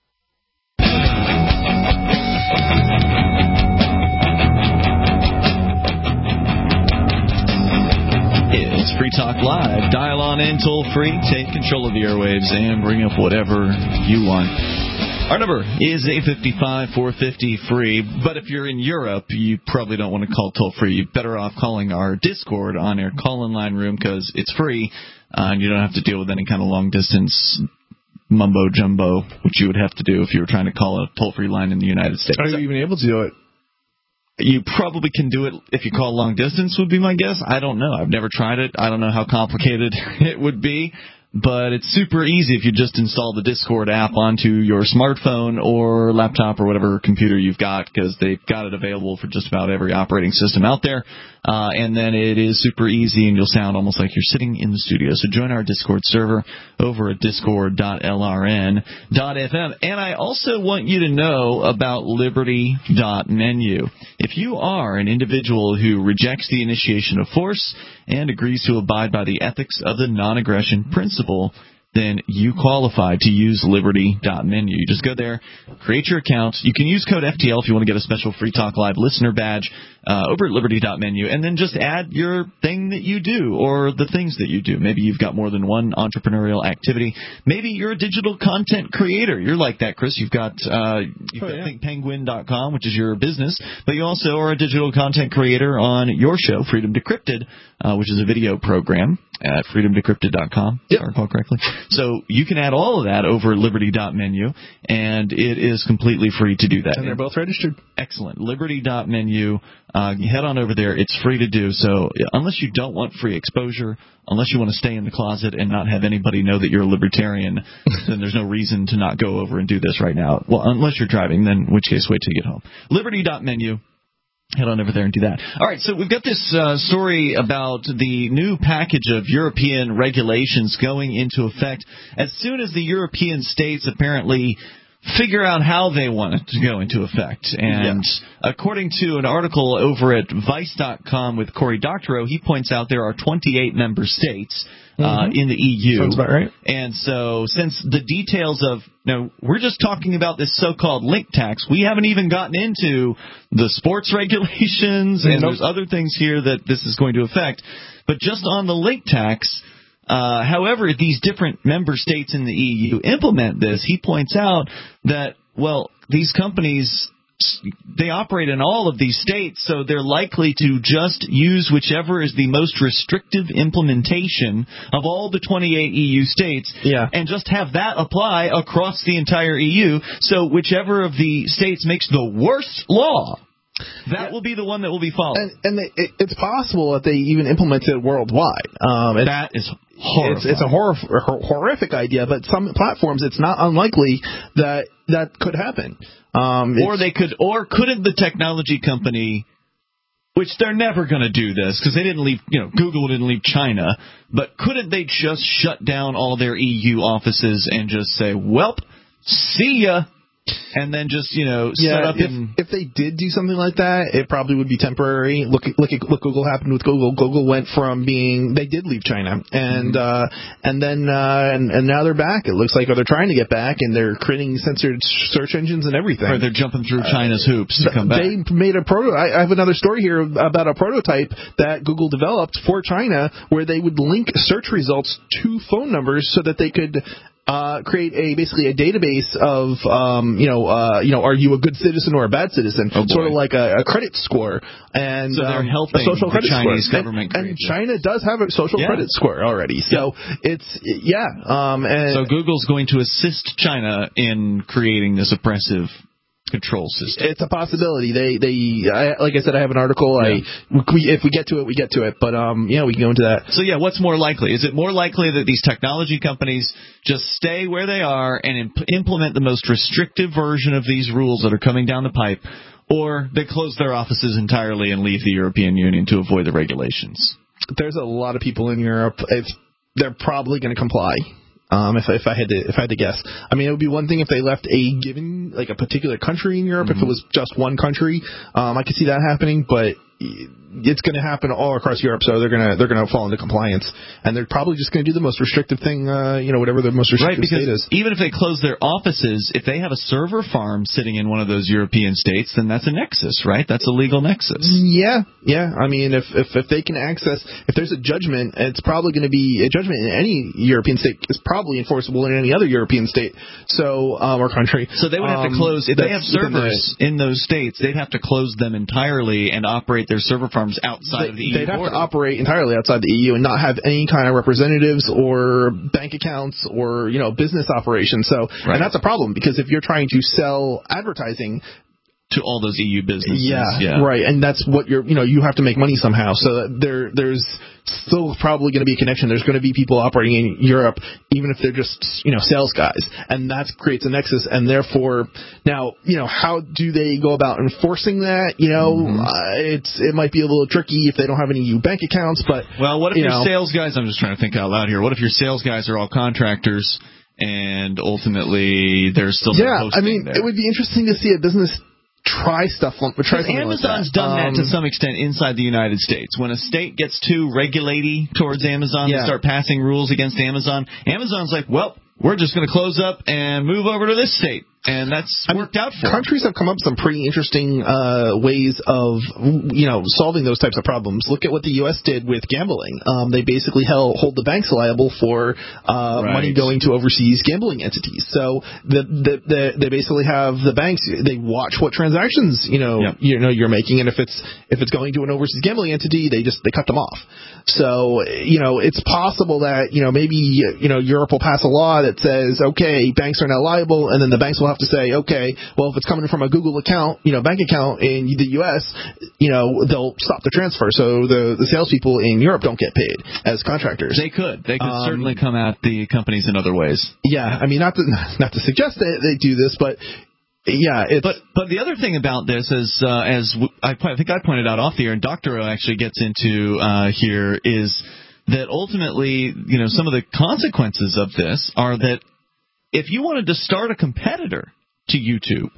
It's Free Talk Live. Dial on in toll free, take control of the airwaves, and bring up whatever you want. Our number is eight five five, four five zero, free, but if you're in Europe, you probably don't want to call toll-free. You're better off calling our Discord on-air call-in line room because it's free, uh, and you don't have to deal with any kind of long-distance mumbo-jumbo, which you would have to do if you were trying to call a toll-free line in the United States. Are you even able to do it? You probably can do it if you call long distance, would be my guess. I don't know. I've never tried it. I don't know how complicated it would be. But it's super easy if you just install the Discord app onto your smartphone or laptop or whatever computer you've got, because they've got it available for just about every operating system out there. Uh, and then it is super easy, and you'll sound almost like you're sitting in the studio. So join our Discord server over at discord dot l r n dot f m. And I also want you to know about liberty dot menu. If you are an individual who rejects the initiation of force and agrees to abide by the ethics of the non-aggression principle, then you qualify to use liberty dot menu. You just go there, create your account. You can use code F T L if you want to get a special Free Talk Live listener badge uh, over at liberty dot menu, and then just add your thing that you do or the things that you do. Maybe you've got more than one entrepreneurial activity. Maybe you're a digital content creator. You're like that, Chris. You've got, uh, you've got oh, yeah. think penguin dot com, which is your business, but you also are a digital content creator on your show, Freedom Decrypted, uh, which is a video program at freedom decrypted dot com, yep. if I recall correctly. So you can add all of that over at liberty dot menu, and it is completely free to do that. And they're both registered. Excellent. liberty dot menu. Uh, head on over there. It's free to do. So unless you don't want free exposure, unless you want to stay in the closet and not have anybody know that you're a libertarian, then there's no reason to not go over and do this right now. Well, unless you're driving, then in which case wait till you get home. Liberty dot menu. Head on over there and do that. All right, so we've got this uh, story about the new package of European regulations going into effect as soon as the European states apparently figure out how they want it to go into effect. And yeah. according to an article over at Vice dot com with Cory Doctorow, he points out there are twenty-eight member states uh, mm-hmm. in the E U. Sounds about right. And so since the details of, now, we're just talking about this so-called link tax. We haven't even gotten into the sports regulations, and nope. there's other things here that this is going to affect. But just on the link tax, Uh, however, these different member states in the E U implement this, he points out that, well, these companies, they operate in all of these states, so they're likely to just use whichever is the most restrictive implementation of all the twenty-eight E U states yeah. and just have that apply across the entire E U. So whichever of the states makes the worst law, that yeah. will be the one that will be followed. And, and they, it, it's possible that they even implement it worldwide. Um, that is horrible. It's, it's a hor- hor- horrific idea, but some platforms, it's not unlikely that that could happen. Um, or they could, or couldn't the technology company, which they're never going to do this because they didn't leave, you know, Google didn't leave China, but couldn't they just shut down all their E U offices and just say, "Welp, see ya"? And then just, you know, yeah, set up if, in... if they did do something like that, it probably would be temporary. Look at look at what Google happened with Google. Google went from being... They did leave China. And mm-hmm. uh, and then uh, and, and now they're back. It looks like, or they're trying to get back, and they're creating censored search engines and everything. Or they're jumping through China's uh, hoops to come back. They made a proto... I, I have another story here about a prototype that Google developed for China where they would link search results to phone numbers so that they could... Uh, create a basically a database of um, you know uh, you know are you a good citizen or a bad citizen, oh sort of like a, a credit score, and so they're um, helping a social credit the Chinese score. government. And, and China does have a social yeah. credit score already, so yeah. it's yeah. Um, and so Google's going to assist China in creating this oppressive control system. It's a possibility. They, they, I, like I said, I have an article. Yeah. I, we, if we get to it, we get to it. But um, yeah, we can go into that. So yeah, what's more likely? Is it more likely that these technology companies just stay where they are and imp- implement the most restrictive version of these rules that are coming down the pipe, or they close their offices entirely and leave the European Union to avoid the regulations? There's a lot of people in Europe. It's, they're probably going to comply. Um, if if I had to if I had to guess, I mean, it would be one thing if they left a given like a particular country in Europe. Mm-hmm. If it was just one country, um, I could see that happening. But it's going to happen all across Europe, so they're gonna they're gonna fall into compliance, and they're probably just going to do the most restrictive thing, uh, you know, whatever the most restrictive right, because state is. Even if they close their offices, if they have a server farm sitting in one of those European states, then that's a nexus, right? That's a legal nexus. Yeah, yeah. I mean, if if, if they can access, if there's a judgment, it's probably going to be a judgment in any European state is probably enforceable in any other European state, so um, or country. So they would have um, to close if they have servers the, in those states. They'd have to close them entirely and operate their server farms outside they, of the E U They'd have border. to operate entirely outside the E U and not have any kind of representatives or bank accounts or, you know, business operations. So, right. and that's a problem because if you're trying to sell advertising to all those E U businesses, yeah, yeah, right, and that's what you're, you know, you have to make money somehow. So that there, there's still probably going to be a connection. There's going to be people operating in Europe, even if they're just, you know, sales guys, and that creates a nexus. And therefore, now, you know, how do they go about enforcing that? You know, mm-hmm. uh, it's it might be a little tricky if they don't have any E U bank accounts. But well, what if you your know, sales guys? I'm just trying to think out loud here. What if your sales guys are all contractors, and ultimately there's still yeah? No I mean, there? It would be interesting to see a business try stuff try something Amazon's like that. done that um, to some extent inside the United States. When a state gets too regulatory towards Amazon, yeah. they start passing rules against Amazon. Amazon's like, well, we're just going to close up and move over to this state. And that's I worked mean, out for countries them. have come up with some pretty interesting uh, ways of, you know, solving those types of problems. Look at what the U S did with gambling. Um, they basically held, hold the banks liable for uh, right. money going to overseas gambling entities. So the, the, the, they basically have the banks. They watch what transactions you know yep. you know you're making, and if it's if it's going to an overseas gambling entity, they just they cut them off. So you know it's possible that you know maybe you know Europe will pass a law that says okay, banks are now liable, and then the banks will have enough to say, okay, well, if it's coming from a Google account, you know, bank account in the U S, you know, they'll stop the transfer, so the the salespeople in Europe don't get paid as contractors. They could. They could um, certainly come at the companies in other ways. Yeah, I mean, not to, not to suggest that they do this, but yeah, it's, but but the other thing about this is, uh, as w- I, I think I pointed out off the air, and Doctor O actually gets into uh, here, is that ultimately, you know, some of the consequences of this are that if you wanted to start a competitor to YouTube,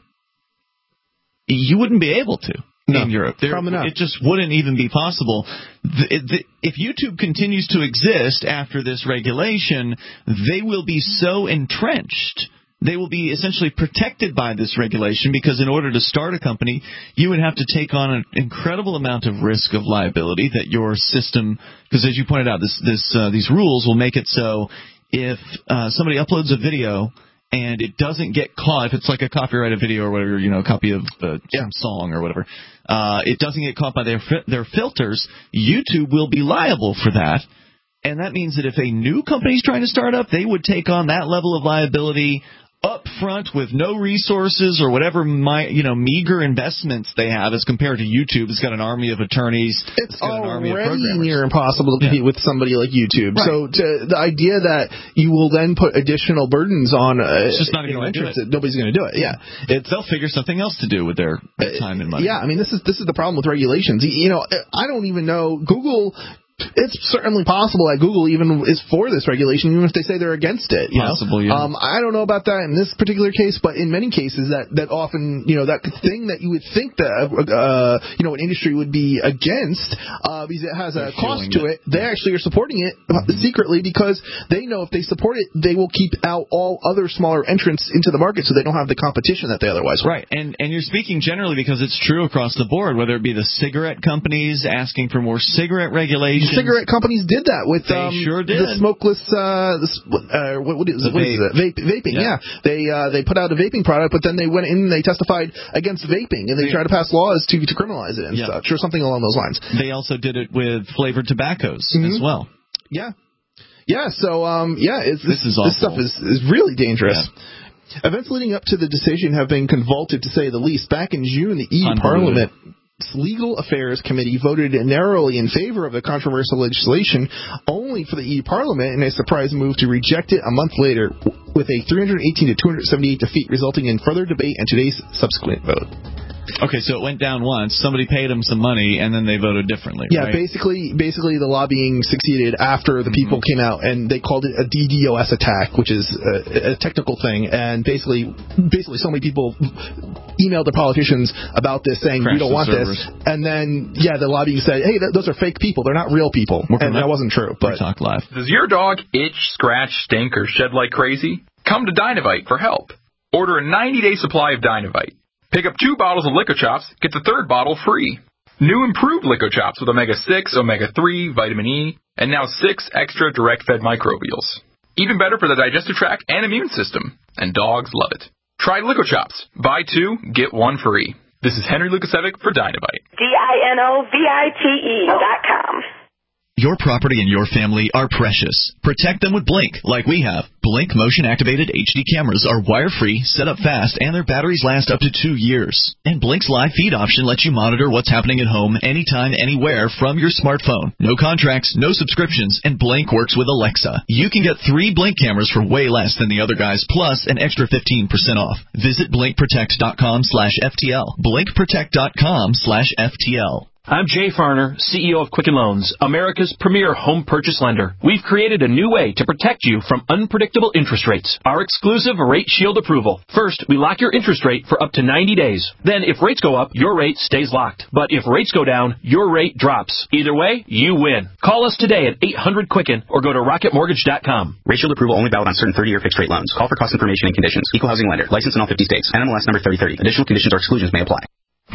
you wouldn't be able to. No, in Europe. There, it just wouldn't even be possible. The, the, if YouTube continues to exist after this regulation, they will be so entrenched. They will be essentially protected by this regulation, because in order to start a company, you would have to take on an incredible amount of risk of liability that your system, because as you pointed out, this, this, uh, these rules will make it so if uh, somebody uploads a video and it doesn't get caught, if it's like a copyrighted video or whatever, you know, a copy of uh, yeah. some song or whatever, uh, it doesn't get caught by their fi- their filters, YouTube will be liable for that. And that means that if a new company's trying to start up, they would take on that level of liability up front with no resources or whatever my, you know, meager investments they have as compared to YouTube. It's got an army of attorneys. It's, it's got an army of already programmers. near impossible to compete yeah. with somebody like YouTube. Right. So to, the idea that you will then put additional burdens on uh, it's just not you know, going to do entrance, it. Nobody's going to do it. Yeah, it's, they'll figure something else to do with their, their time and money. Yeah, I mean, this is this is the problem with regulations. You know, I don't even know Google. It's certainly possible that Google even is for this regulation, even if they say they're against it. You Possible, know? yeah. Um, I don't know about that in this particular case, but in many cases, that, that often, you know, that thing that you would think that, uh, you know, an industry would be against, uh, because it has a They're cost to it. it, they actually are supporting it mm-hmm. secretly, because they know if they support it, they will keep out all other smaller entrants into the market, so they don't have the competition that they otherwise would. Right, and, and you're speaking generally because it's true across the board, whether it be the cigarette companies asking for more cigarette regulations. Cigarette companies did that with they um, sure did. the smokeless uh, the, uh, what, what, is, the what is it? Vape, vaping. Yeah, yeah. they uh, they put out a vaping product, but then they went in and they testified against vaping, and they, they tried to pass laws to to criminalize it and yeah. such, or something along those lines. They also did it with flavored tobaccos mm-hmm. as well. Yeah, yeah. So um, yeah, it's, this, this is this stuff is is really dangerous. Yeah. Events leading up to the decision have been convoluted, to say the least. Back in June, the E U Parliament Legal Affairs Committee voted narrowly in favor of the controversial legislation, only for the E U Parliament in a surprise move to reject it a month later, with a three hundred eighteen to two hundred seventy-eight defeat, resulting in further debate and today's subsequent vote. Okay, so it went down once. Somebody paid them some money, and then they voted differently. Yeah, right? basically, basically the lobbying succeeded after the people mm-hmm. came out, and they called it a D DoS attack, which is a, a technical thing. And basically, basically, so many people emailed the politicians about this, saying Crash we don't want servers. this. And then, yeah, the lobbying said, hey, th- those are fake people. They're not real people. We're and that wasn't true. But Talk Live. Does your dog itch, scratch, stink, or shed like crazy? Come to Dynavite for help. Order a ninety-day supply of Dynavite. Pick up two bottles of Lico Chops, get the third bottle free. New improved Lico Chops with omega six, omega three, vitamin E, and now six extra direct-fed microbials. Even better for the digestive tract and immune system, and dogs love it. Try Lico Chops. Buy two, get one free. This is Henry Lukasevic for Dynavite. D I N O V I T E dot com. Your property and your family are precious. Protect them with Blink, like we have. Blink motion-activated H D cameras are wire-free, set up fast, and their batteries last up to two years. And Blink's live feed option lets you monitor what's happening at home anytime, anywhere from your smartphone. No contracts, no subscriptions, and Blink works with Alexa. You can get three Blink cameras for way less than the other guys, plus an extra fifteen percent off. Visit blink protect dot com slash F T L. blink protect dot com slash F T L. I'm Jay Farner, C E O of Quicken Loans, America's premier home purchase lender. We've created a new way to protect you from unpredictable interest rates. Our exclusive Rate Shield approval. First, we lock your interest rate for up to ninety days. Then, if rates go up, your rate stays locked. But if rates go down, your rate drops. Either way, you win. Call us today at eight hundred Quicken or go to rocket mortgage dot com. Rate Shield approval only valid on certain thirty-year fixed-rate loans. Call for cost information and conditions. Equal housing lender. Licensed in all fifty states. N M L S number thirty thirty. Additional conditions or exclusions may apply.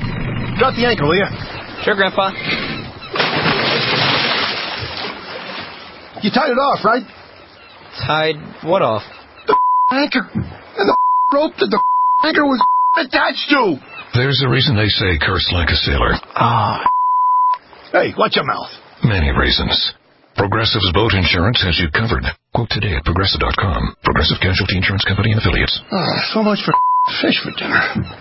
Drop the ankle, will you? Sure, Grandpa. You tied it off, right? Tied what off? The anchor. And the rope that the anchor was attached to. There's a reason they say curse like a sailor. Ah. Hey, watch your mouth. Many reasons. Progressive's boat insurance has you covered. Quote today at progressive dot com. Progressive Casualty Insurance Company and affiliates. Ah, so much for Fish for dinner.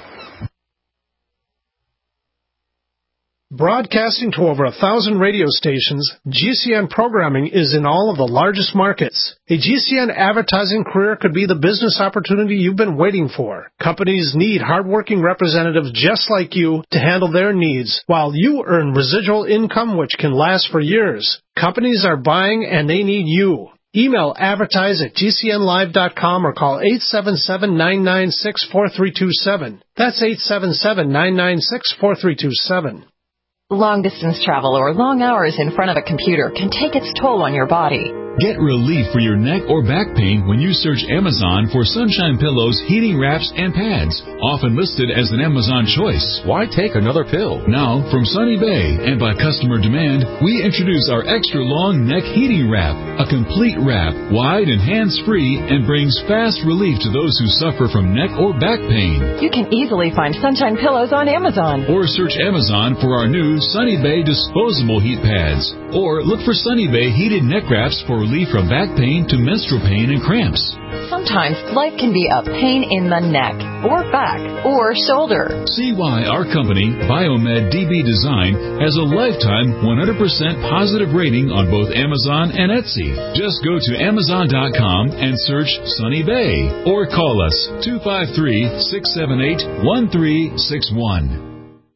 Broadcasting to over a thousand radio stations, G C N programming is in all of the largest markets. A G C N advertising career could be the business opportunity you've been waiting for. Companies need hardworking representatives just like you to handle their needs, while you earn residual income which can last for years. Companies are buying and they need you. Email advertise at G C N live dot com or call eight seven seven, nine nine six, four three two seven. That's eight seven seven, nine nine six, four three two seven. Long-distance travel or long hours in front of a computer can take its toll on your body. Get relief for your neck or back pain when you search Amazon for Sunshine Pillows, heating wraps, and pads. Often listed as an Amazon choice. Why take another pill? Now, from Sunny Bay and by customer demand, we introduce our extra long neck heating wrap. A complete wrap, wide and hands-free, and brings fast relief to those who suffer from neck or back pain. You can easily find Sunshine Pillows on Amazon. Or search Amazon for our new Sunny Bay disposable heat pads. Or look for Sunny Bay heated neck wraps for relief from back pain to menstrual pain and cramps. Sometimes life can be a pain in the neck, or back, or shoulder. See why our company, Biomed D B Design, has a lifetime one hundred percent positive rating on both Amazon and Etsy. Just go to Amazon dot com and search Sunny Bay, or call us two five three, six seven eight, one three six one.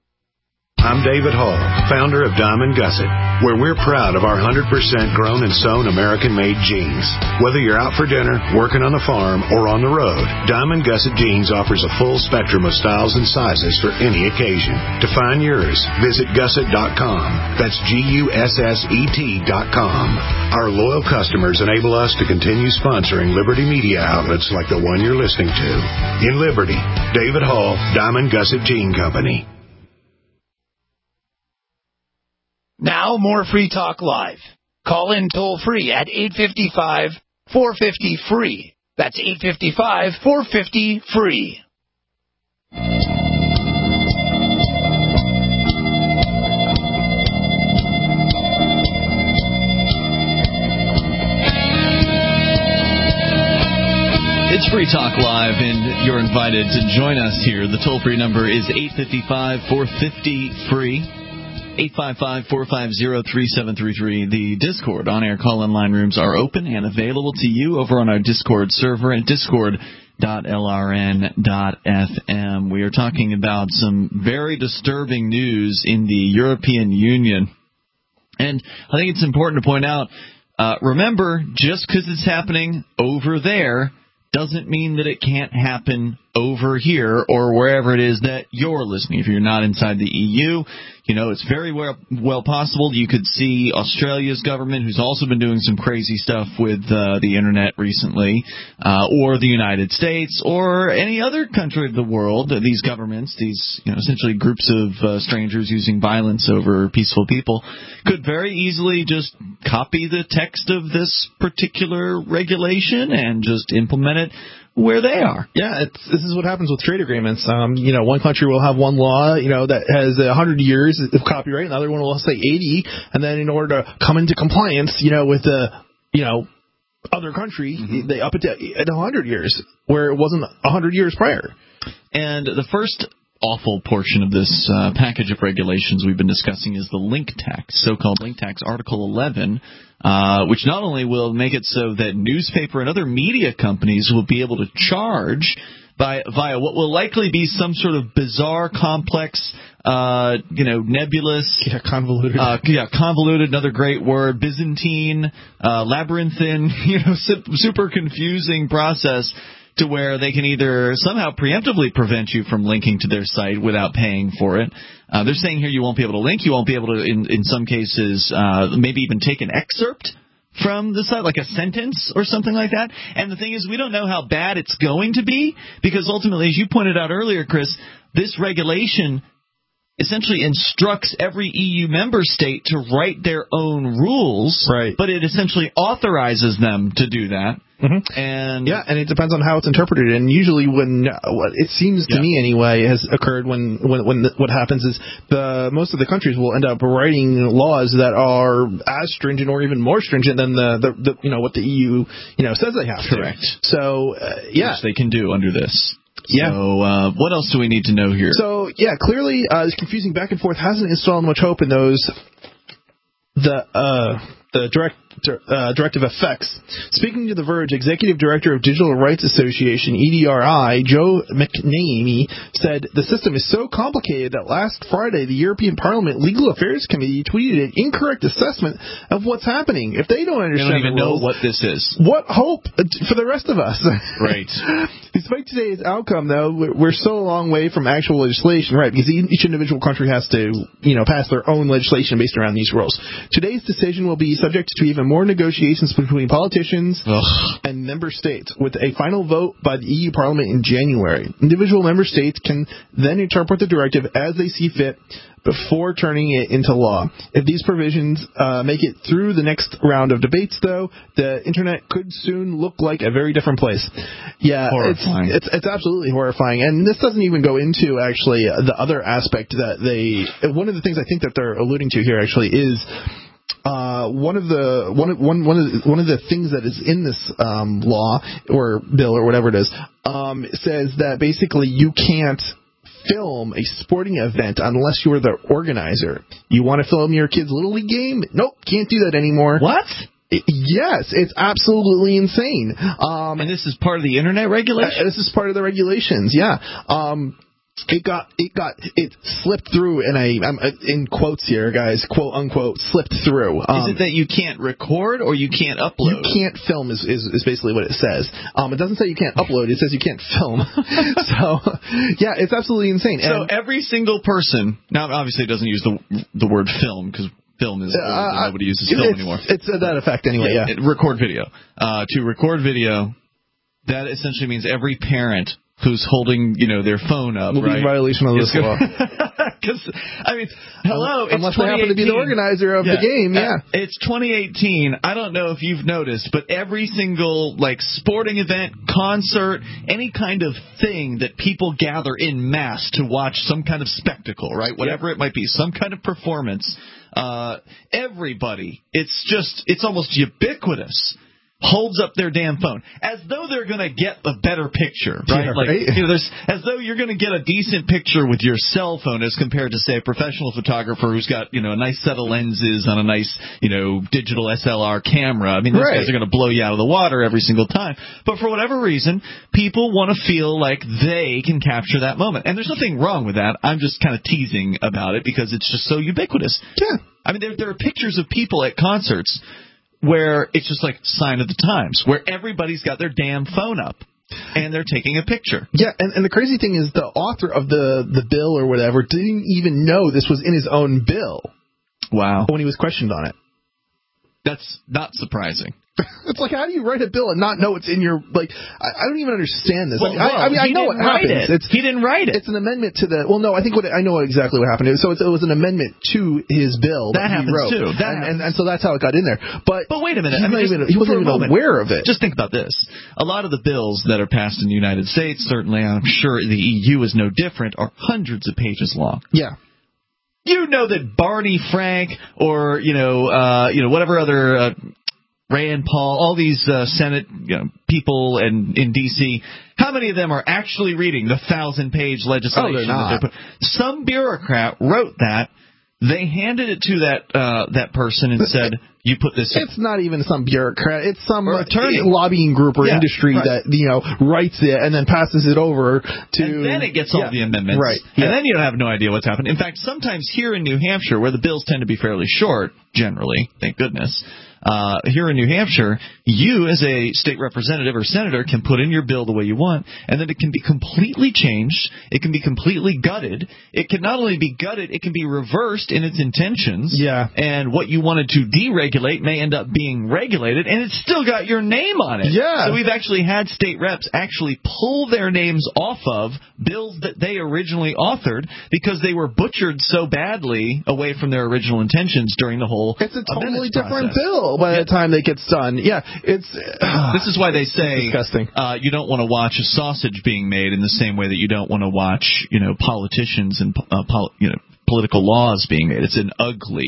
I'm David Hall, founder of Diamond Gusset, where we're proud of our one hundred percent grown and sewn American-made jeans. Whether you're out for dinner, working on the farm, or on the road, Diamond Gusset Jeans offers a full spectrum of styles and sizes for any occasion. To find yours, visit gusset dot com. That's G U S S E T dot com. Our loyal customers enable us to continue sponsoring Liberty media outlets like the one you're listening to. In Liberty, David Hall, Diamond Gusset Jean Company. Now more Free Talk Live. Call in toll free at eight five five, four five zero, free. That's eight five five, four five zero, free. It's Free Talk Live, and you're invited to join us here. The toll-free number is eight five five, four five zero, free. eight five five, four five zero, three seven three three. The Discord on-air call-in line rooms are open and available to you over on our Discord server at discord dot l r n dot f m. We are talking about some very disturbing news in the European Union. And I think it's important to point out, uh, remember, just because it's happening over there doesn't mean that it can't happen over here or wherever it is that you're listening. If you're not inside the E U, you know, it's very well, well possible you could see Australia's government, who's also been doing some crazy stuff with uh, the Internet recently, uh, or the United States, or any other country of the world. These governments, these, you know, essentially groups of uh, strangers using violence over peaceful people, could very easily just copy the text of this particular regulation and just implement it where they are. Yeah, it's, this is what happens with trade agreements. Um, you know, one country will have one law, you know, that has a hundred years of copyright, and the other one will say eighty, and then in order to come into compliance, you know, with the, you know, other country, mm-hmm. they up it to a hundred years, where it wasn't a hundred years prior. And the first awful portion of this uh, package of regulations we've been discussing is the link tax, so-called link tax, Article eleven, uh, which not only will make it so that newspaper and other media companies will be able to charge by, via what will likely be some sort of bizarre, complex, uh, you know, nebulous, yeah, convoluted, uh, yeah, convoluted, another great word, Byzantine, uh, labyrinthine, you know, super confusing process, to where they can either somehow preemptively prevent you from linking to their site without paying for it. Uh, they're saying here you won't be able to link. You won't be able to, in, in some cases, uh, maybe even take an excerpt from the site, like a sentence or something like that. And the thing is, we don't know how bad it's going to be, because ultimately, as you pointed out earlier, Chris, this regulation essentially instructs every E U member state to write their own rules, right. But it essentially authorizes them to do that. Mm-hmm. And yeah, and it depends on how it's interpreted. And usually, when uh, what it seems to yeah. me anyway has occurred when when when the, what happens is the most of the countries will end up writing laws that are as stringent or even more stringent than the, the, the you know what the E U you know says they have Correct. to. So uh, yeah, which they can do under this. Yeah. So uh, what else do we need to know here? So, yeah, clearly uh, this confusing back and forth hasn't installed much hope in those, the uh, the direct uh, directive effects. Speaking to The Verge, Executive Director of Digital Rights Association, E D R I, Joe McNamee, said the system is so complicated that last Friday the European Parliament Legal Affairs Committee tweeted an incorrect assessment of what's happening. If they don't understand They don't even the rules, know what this is. What hope for the rest of us? Right. Despite today's outcome, though, we're still a long way from actual legislation, right? Because each individual country has to, you know, pass their own legislation based around these rules. Today's decision will be subject to even more negotiations between politicians Ugh. and member states, with a final vote by the E U Parliament in January. Individual member states can then interpret the directive as they see fit before turning it into law. If these provisions uh, make it through the next round of debates, though, the Internet could soon look like a very different place. Yeah, horrifying. It's, it's it's absolutely horrifying. And this doesn't even go into, actually, the other aspect that they... One of the things I think that they're alluding to here, actually, is... Uh, one of the one of one one of the, one of the things that is in this um, law or bill or whatever it is um, says that basically you can't film a sporting event unless you're the organizer. You want to film your kid's Little League game? Nope, can't do that anymore. What? Yes, it's absolutely insane. Um, and this is part of the Internet regulations? Uh, this is part of the regulations, yeah. Um, It got it got it slipped through in a um, in quotes here, guys, quote unquote, slipped through. Um, is it that you can't record or you can't upload? You can't film is, is, is basically what it says. Um, it doesn't say you can't upload. It says you can't film. So, yeah, it's absolutely insane. So and, every single person, now obviously it doesn't use the the word film because film is uh, nobody uses film it's, anymore. It's to that effect anyway. Yeah, yeah. Record video. Uh, to record video, that essentially means every parent who's holding, you know, their phone up, will right? be in violation of this law. Because, I mean, hello, unless it's they happen to be the organizer of yeah. the game, yeah. Uh, it's twenty eighteen. I don't know if you've noticed, but every single, like, sporting event, concert, any kind of thing that people gather in mass to watch some kind of spectacle, right? Whatever yeah. it might be, some kind of performance, uh, everybody, it's just, it's almost ubiquitous, holds up their damn phone as though they're going to get a better picture, right? Yeah, like, right? You know, there's, as though you're going to get a decent picture with your cell phone as compared to, say, a professional photographer who's got, you know, a nice set of lenses on a nice, you know, digital S L R camera. I mean, those right. guys are going to blow you out of the water every single time. But for whatever reason, people want to feel like they can capture that moment. And there's nothing wrong with that. I'm just kind of teasing about it because it's just so ubiquitous. Yeah. I mean, there, there are pictures of people at concerts where it's just like sign of the times, where everybody's got their damn phone up and they're taking a picture. Yeah, and, and the crazy thing is the author of the, the bill or whatever didn't even know this was in his own bill. Wow. When he was questioned on it. That's not surprising. It's like, how do you write a bill and not know it's in your, like, I, I don't even understand this. Well, I, well, I mean, I know what It. happens. It's, he didn't write it. It's an amendment to the, well, no, I think what, I know exactly what happened. So it's, it was an amendment to his bill that, that he happens wrote. too. That and, and, and so that's how it got in there. But, but wait a minute. I mean, just, even, he wasn't even moment, aware of it. Just think about this. A lot of the bills that are passed in the United States, certainly I'm sure the E U is no different, are hundreds of pages long. Yeah. You know that Barney Frank or, you know, uh, you know, whatever other, uh, Rand Paul, all these uh, Senate you know, people and in D C, how many of them are actually reading the thousand-page legislation? Oh, they're not. That some bureaucrat wrote that. They handed it to that uh, that person and said, "You put this." It's in. Not even some bureaucrat. It's some or attorney. lobbying group or yeah, industry right. that you know writes it and then passes it over to. And then it gets all yeah, the amendments, right? And yeah. then you have no idea what's happened. In fact, sometimes here in New Hampshire, where the bills tend to be fairly short, generally, thank goodness. Uh, here in New Hampshire, you as a state representative or senator can put in your bill the way you want, and then it can be completely changed. It can be completely gutted. It can not only be gutted, it can be reversed in its intentions. Yeah. And what you wanted to deregulate may end up being regulated, and it's still got your name on it. Yeah. So we've actually had state reps actually pull their names off of bills that they originally authored because they were butchered so badly away from their original intentions during the whole It's a totally different process. bill by yeah. the time that gets done. Yeah, it's uh, this is why they say disgusting. Uh, you don't want to watch a sausage being made in the same way that you don't want to watch, you know, politicians and uh, pol- you know political laws being made. It's an ugly,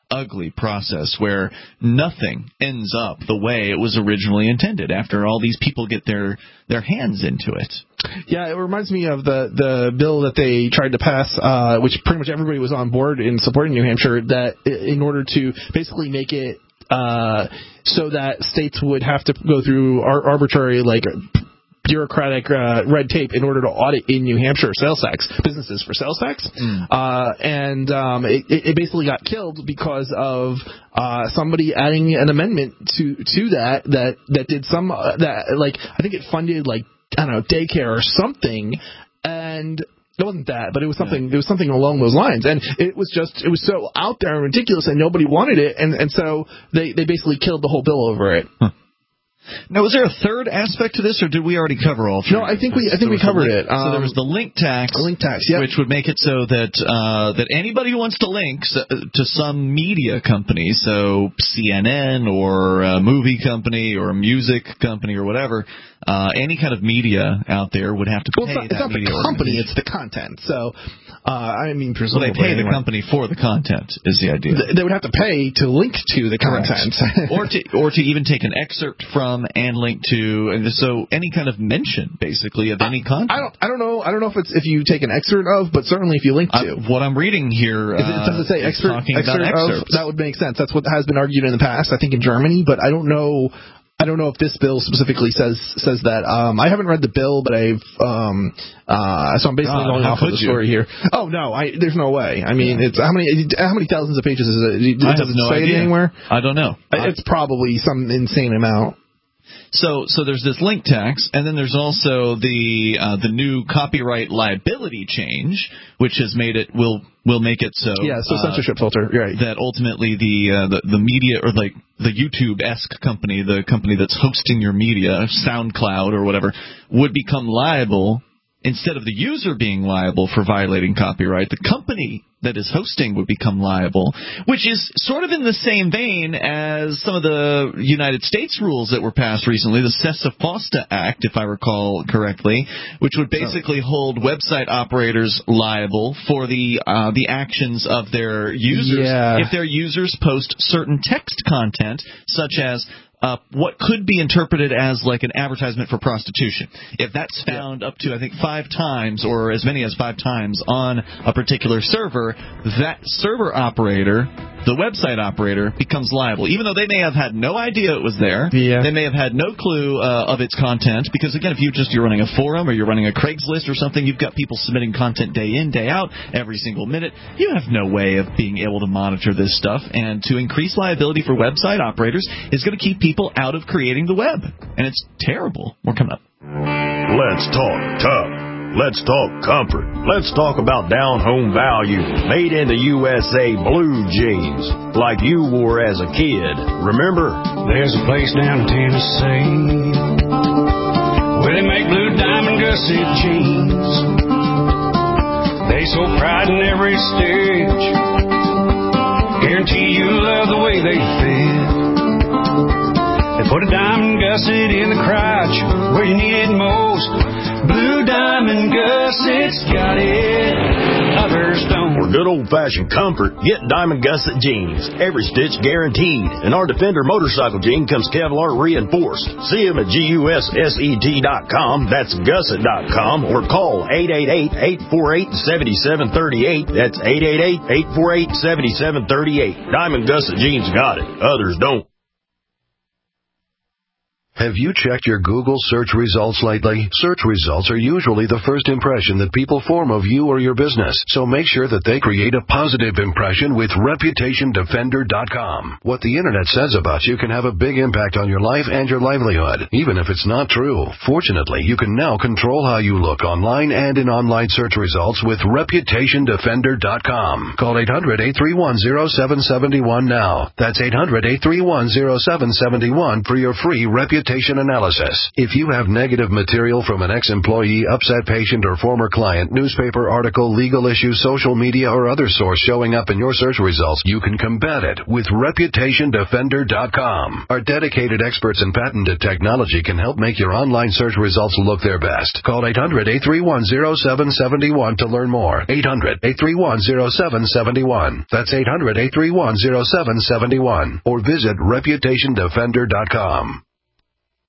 ugly process where nothing ends up the way it was originally intended after all these people get their their hands into it. Yeah, it reminds me of the, the bill that they tried to pass, uh, which pretty much everybody was on board in supporting New Hampshire, that in order to basically make it uh, so that states would have to go through ar- arbitrary, like, bureaucratic uh, red tape in order to audit in New Hampshire sales tax, businesses for sales tax. Mm. Uh, and um, it, it basically got killed because of uh, somebody adding an amendment to to that that, that did some, uh, that like, I think it funded, like, I don't know, daycare or something, and it wasn't that, but it was something. Yeah. It was something along those lines, and it was just it was so out there and ridiculous, and nobody wanted it, and and so they they basically killed the whole bill over it. Huh. Now, was there a third aspect to this, or did we already cover all three? No, I think we I think we covered link, it. Um, so there was the link tax, link tax, yeah, which would make it so that uh, that anybody who wants to link to some media company, so C N N or a movie company or a music company or whatever, uh, any kind of media out there would have to pay well, it's not, that it's not media the company; it's the content. So, uh, I mean, presumably well, they pay anyway. the company for the content is the idea. They would have to pay to link to the content, or to or to even take an excerpt from and link to. And so any kind of mention, basically, of any content. I don't, I don't know. I don't know if it's if you take an excerpt of, but certainly if you link to. Uh, what I'm reading here, uh, it, does it say excerpt, excerpt of? That would make sense. That's what has been argued in the past, I think, in Germany. But I don't know. I don't know if this bill specifically says says that. Um, I haven't read the bill, but I've um, uh, so I'm basically God, going off of the you? story here. Oh no, I, there's no way. I mean, yeah. it's how many how many thousands of pages is it? I Does have it no say idea. it anywhere? I don't know. It's I, probably some insane amount. So, so there's this link tax, and then there's also the uh, the new copyright liability change, which has made it will will make it so yeah, so uh, censorship filter, right? That ultimately the uh, the the media or like the YouTube-esque company, the company that's hosting your media, SoundCloud or whatever, would become liable. Instead of the user being liable for violating copyright, the company that is hosting would become liable, which is sort of in the same vein as some of the United States rules that were passed recently, the SESA-FOSTA Act, if I recall correctly, which would basically hold website operators liable for the uh, the actions of their users yeah. if their users post certain text content, such as Uh, what could be interpreted as like an advertisement for prostitution. If that's found up to, I think, five times or as many as five times on a particular server, that server operator, the website operator, becomes liable. Even though they may have had no idea it was there, yeah. they may have had no clue uh, of its content, because, again, if you just, you're running a forum or you're running a Craigslist or something, you've got people submitting content day in, day out, every single minute. You have no way of being able to monitor this stuff, and to increase liability for website operators is going to keep people people out of creating the web, and it's terrible. More coming up. Let's talk tough. Let's talk comfort. Let's talk about down-home value. Made in the U S A blue jeans, like you wore as a kid. Remember? There's a place down in Tennessee where they make blue diamond gusset jeans. They so pride in every stitch. Guarantee you love the way they fit. They put a diamond gusset in the crotch where you need it most. Blue Diamond Gusset's got it, others don't. For good old-fashioned comfort, get Diamond Gusset jeans. Every stitch guaranteed. And our Defender motorcycle jean comes Kevlar reinforced. See them at gusset dot com. That's gusset dot com. Or call eight eight eight, eight four eight, seven seven three eight. That's eight eight eight, eight four eight, seven seven three eight. Diamond Gusset jeans got it, others don't. Have you checked your Google search results lately? Search results are usually the first impression that people form of you or your business, so make sure that they create a positive impression with reputation defender dot com. What the Internet says about you can have a big impact on your life and your livelihood, even if it's not true. Fortunately, you can now control how you look online and in online search results with reputation defender dot com. Call eight hundred, eight three one, zero seven seven one now. That's eight hundred, eight three one, zero seven seven one for your free reputation reputation analysis. If you have negative material from an ex-employee, upset patient, or former client, newspaper article, legal issue, social media, or other source showing up in your search results, you can combat it with reputation defender dot com. Our dedicated experts in patented technology can help make your online search results look their best. Call eight hundred, eight three one, zero seven seven one to learn more. eight hundred, eight three one, zero seven seven one. That's eight hundred, eight three one, zero seven seven one. Or visit reputation defender dot com.